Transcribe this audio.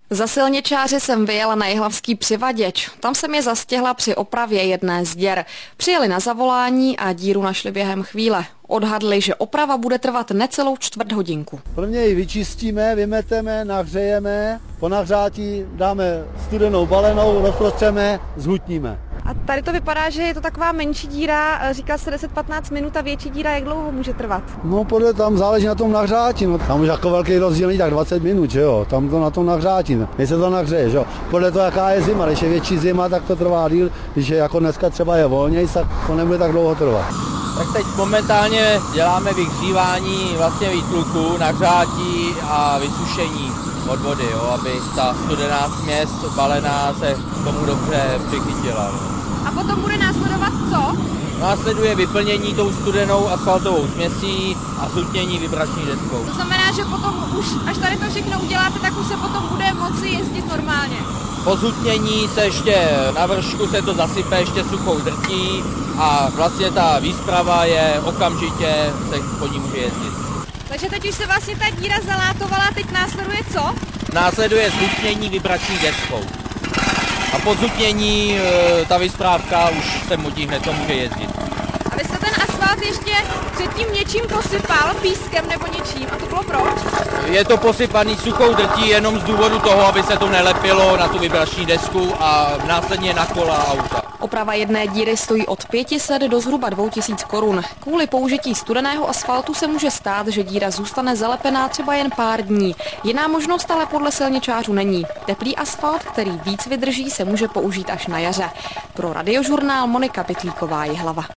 Za silničáři jsem vyjela na Jihlavský Přivaděč. Tam jsem je zastihla při opravě jedné z děr. Přijeli na zavolání a díru našli během chvíle. Odhadli, že oprava bude trvat necelou čtvrthodinku. Prvně ji vyčistíme, vymeteme, nahřejeme, po nahřátí dáme studenou balenou, rozprostřeme, zhutníme. A tady to vypadá, že je to taková menší díra, říká se 10-15 minut, a větší díra jak dlouho může trvat? No podle tam záleží na tom nahřátí, no. Tam už jako velký rozdíl není, tak 20 minut, že jo, tam to na tom nahřátí, no. Když se to nahřeje, že jo. Podle toho, jaká je zima, když je větší zima, tak to trvá díl, když je jako dneska třeba je volnější, tak to nebude tak dlouho trvat. Tak teď momentálně děláme vyhřívání vlastně výtluku, nahřátí a vysušení od vody, jo, aby ta studená směs balená se k tomu dobře přichytila. No. A potom bude následovat co? Následuje vyplnění tou studenou asfaltovou směsí a zhutnění vibrační deskou. To znamená, že potom už, až tady to všechno uděláte, tak už se potom bude moci jezdit normálně. Po zhutnění se ještě na vršku se to zasype ještě suchou drtí a vlastně ta výsprava je okamžitě, se po ní může jezdit. Takže teď už se vlastně ta díra zalátovala, teď následuje co? Následuje zhutnění vibrační deskou. A po zhutnění ta vysprávka už se motí hned to může jezdit. A vy jste ten asfalt ještě předtím něčím posypal, pískem nebo něčím, a to bylo proč? Je to posypaný suchou drtí jenom z důvodu toho, aby se to nelepilo na tu vibrační desku a následně na kola auta. Oprava jedné díry stojí od 500 do zhruba 2000 korun. Kvůli použití studeného asfaltu se může stát, že díra zůstane zalepená třeba jen pár dní. Jiná možnost ale podle silničářů není. Teplý asfalt, který víc vydrží, se může použít až na jaře. Pro Radiožurnál Monika Pytlíková, Jihlava.